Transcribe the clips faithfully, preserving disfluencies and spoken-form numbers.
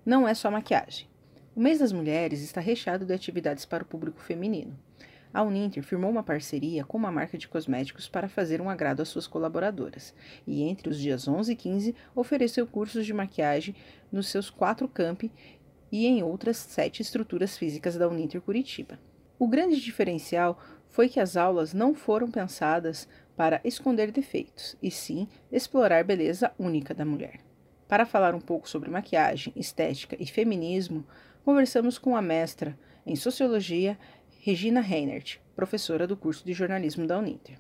não é só maquiagem. O mês das mulheres está recheado de atividades para o público feminino. A Uninter firmou uma parceria com uma marca de cosméticos para fazer um agrado às suas colaboradoras, e entre os dias onze e quinze ofereceu cursos de maquiagem nos seus quatro campi e em outras sete estruturas físicas da Uninter Curitiba. O grande diferencial foi que as aulas não foram pensadas para esconder defeitos, e sim explorar a beleza única da mulher. Para falar um pouco sobre maquiagem, estética e feminismo, conversamos com a mestra em Sociologia, Regina Reinert, professora do curso de jornalismo da Uninter.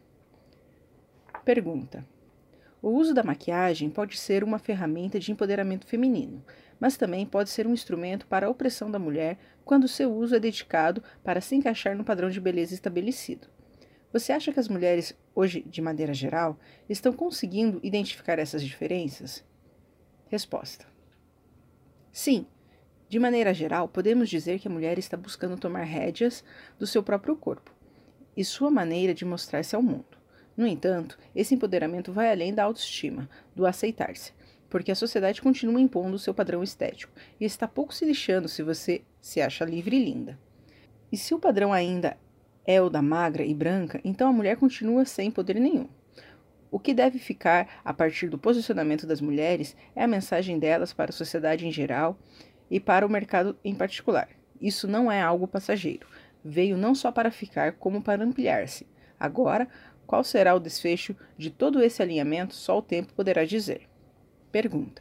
Pergunta: o uso da maquiagem pode ser uma ferramenta de empoderamento feminino, mas também pode ser um instrumento para a opressão da mulher quando seu uso é dedicado para se encaixar no padrão de beleza estabelecido. Você acha que as mulheres, hoje, de maneira geral, estão conseguindo identificar essas diferenças? Resposta: sim. De maneira geral, podemos dizer que a mulher está buscando tomar rédeas do seu próprio corpo e sua maneira de mostrar-se ao mundo. No entanto, esse empoderamento vai além da autoestima, do aceitar-se, porque a sociedade continua impondo o seu padrão estético e está pouco se lixando se você se acha livre e linda. E se o padrão ainda é o da magra e branca, então a mulher continua sem poder nenhum. O que deve ficar a partir do posicionamento das mulheres é a mensagem delas para a sociedade em geral e para o mercado em particular. Isso não é algo passageiro. Veio não só para ficar, como para ampliar-se. Agora, qual será o desfecho de todo esse alinhamento, só o tempo poderá dizer. Pergunta: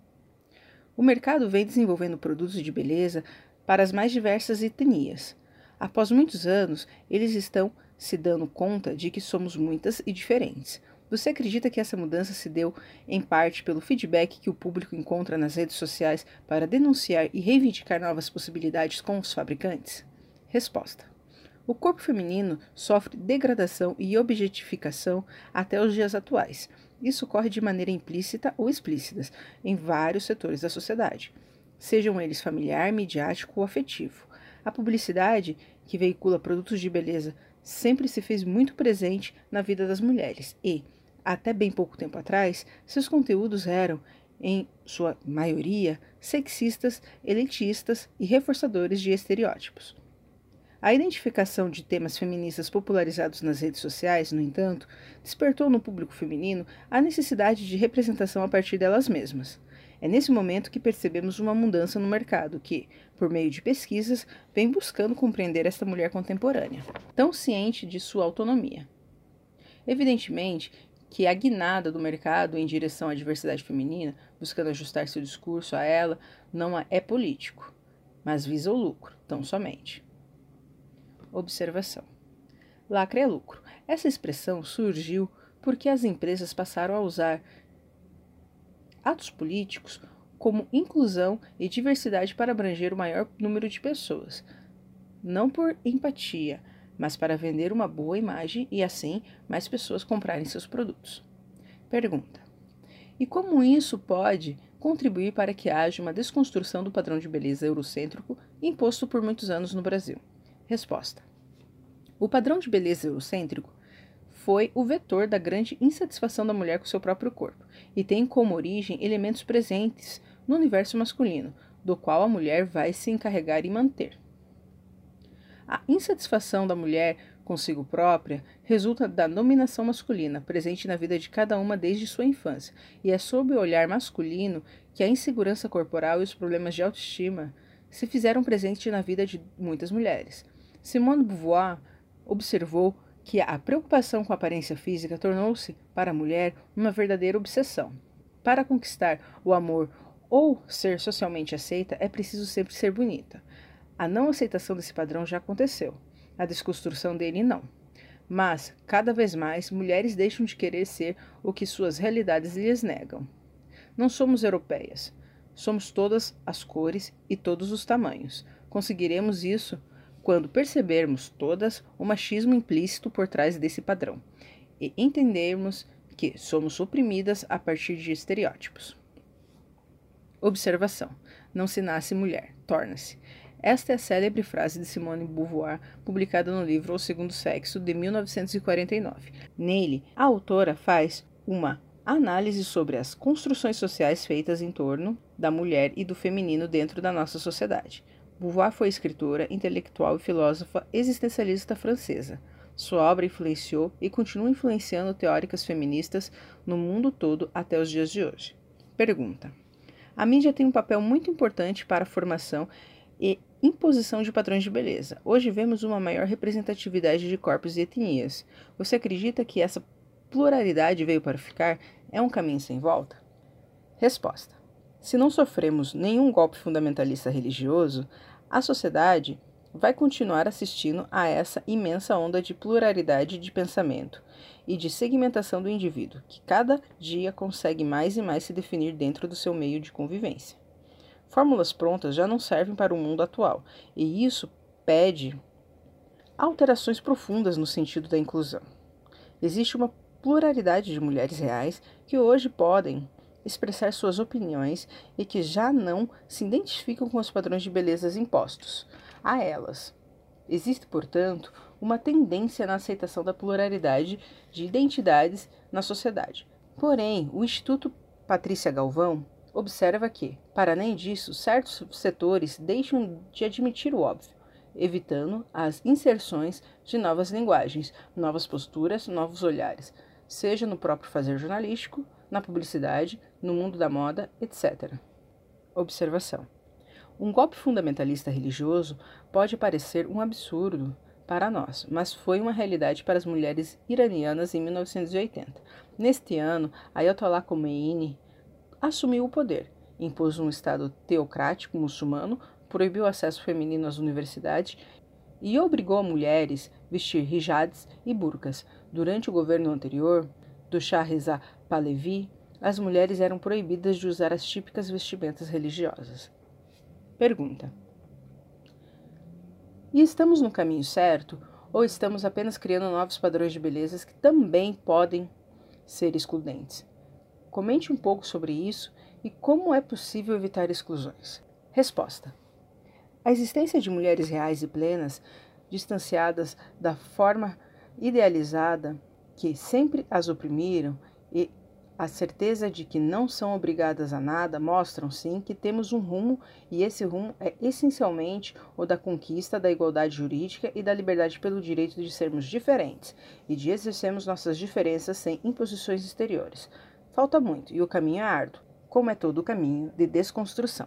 o mercado vem desenvolvendo produtos de beleza para as mais diversas etnias. Após muitos anos, eles estão se dando conta de que somos muitas e diferentes. Você acredita que essa mudança se deu, em parte, pelo feedback que o público encontra nas redes sociais para denunciar e reivindicar novas possibilidades com os fabricantes? Resposta: o corpo feminino sofre degradação e objetificação até os dias atuais. Isso ocorre de maneira implícita ou explícita em vários setores da sociedade, sejam eles familiar, midiático ou afetivo. A publicidade, que veicula produtos de beleza, sempre se fez muito presente na vida das mulheres e, até bem pouco tempo atrás, seus conteúdos eram, em sua maioria, sexistas, elitistas e reforçadores de estereótipos. A identificação de temas feministas popularizados nas redes sociais, no entanto, despertou no público feminino a necessidade de representação a partir delas mesmas. É nesse momento que percebemos uma mudança no mercado que, por meio de pesquisas, vem buscando compreender esta mulher contemporânea, tão ciente de sua autonomia. Evidentemente que a guinada do mercado em direção à diversidade feminina, buscando ajustar seu discurso a ela, não é político, mas visa o lucro, tão somente. Observação: lacre é lucro. Essa expressão surgiu porque as empresas passaram a usar atos políticos como inclusão e diversidade para abranger o maior número de pessoas, não por empatia, mas para vender uma boa imagem e, assim, mais pessoas comprarem seus produtos. Pergunta: e como isso pode contribuir para que haja uma desconstrução do padrão de beleza eurocêntrico imposto por muitos anos no Brasil? Resposta: o padrão de beleza eurocêntrico foi o vetor da grande insatisfação da mulher com seu próprio corpo e tem como origem elementos presentes no universo masculino, do qual a mulher vai se encarregar e manter. A insatisfação da mulher consigo própria resulta da dominação masculina, presente na vida de cada uma desde sua infância, e é sob o olhar masculino que a insegurança corporal e os problemas de autoestima se fizeram presentes na vida de muitas mulheres. Simone de Beauvoir observou que a preocupação com a aparência física tornou-se, para a mulher, uma verdadeira obsessão. Para conquistar o amor ou ser socialmente aceita, é preciso sempre ser bonita. A não aceitação desse padrão já aconteceu, a desconstrução dele não. Mas, cada vez mais, mulheres deixam de querer ser o que suas realidades lhes negam. Não somos europeias, somos todas as cores e todos os tamanhos. Conseguiremos isso quando percebermos todas o machismo implícito por trás desse padrão e entendermos que somos oprimidas a partir de estereótipos. Observação: não se nasce mulher, torna-se. Esta é a célebre frase de Simone de Beauvoir, publicada no livro O Segundo Sexo, de mil novecentos e quarenta e nove. Nele, a autora faz uma Análise sobre as construções sociais feitas em torno da mulher e do feminino dentro da nossa sociedade. Beauvoir foi escritora, intelectual e filósofa existencialista francesa. Sua obra influenciou e continua influenciando teóricas feministas no mundo todo até os dias de hoje. Pergunta: a mídia tem um papel muito importante para a formação e imposição de padrões de beleza. Hoje vemos uma maior representatividade de corpos e etnias. Você acredita que essa pluralidade veio para ficar? É um caminho sem volta? Resposta: se não sofremos nenhum golpe fundamentalista religioso, a sociedade vai continuar assistindo a essa imensa onda de pluralidade de pensamento e de segmentação do indivíduo, que cada dia consegue mais e mais se definir dentro do seu meio de convivência. Fórmulas prontas já não servem para o mundo atual, e isso pede alterações profundas no sentido da inclusão. Existe uma pluralidade de mulheres reais que hoje podem expressar suas opiniões e que já não se identificam com os padrões de beleza impostos a elas. Existe, portanto, uma tendência na aceitação da pluralidade de identidades na sociedade. Porém, o Instituto Patrícia Galvão observa que, para além disso, certos setores deixam de admitir o óbvio, evitando as inserções de novas linguagens, novas posturas, novos olhares, seja no próprio fazer jornalístico, na publicidade, no mundo da moda, etcétera. Observação: um golpe fundamentalista religioso pode parecer um absurdo para nós, mas foi uma realidade para as mulheres iranianas em mil novecentos e oitenta. Neste ano, Ayatollah Khomeini assumiu o poder, impôs um Estado teocrático muçulmano, proibiu o acesso feminino às universidades e obrigou mulheres a vestir hijabs e burcas. Durante o governo anterior, do Shah Reza Pahlavi, as mulheres eram proibidas de usar as típicas vestimentas religiosas. Pergunta: e estamos no caminho certo ou estamos apenas criando novos padrões de beleza que também podem ser excludentes? Comente um pouco sobre isso e como é possível evitar exclusões. Resposta: a existência de mulheres reais e plenas, distanciadas da forma idealizada que sempre as oprimiram e a certeza de que não são obrigadas a nada, mostram sim que temos um rumo, e esse rumo é essencialmente o da conquista da igualdade jurídica e da liberdade pelo direito de sermos diferentes e de exercermos nossas diferenças sem imposições exteriores. Falta muito e o caminho é árduo, como é todo o caminho de desconstrução.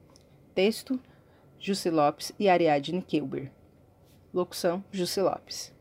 Texto: Jussi Lopes e Ariadne Kelber. Locução: Jussi Lopes.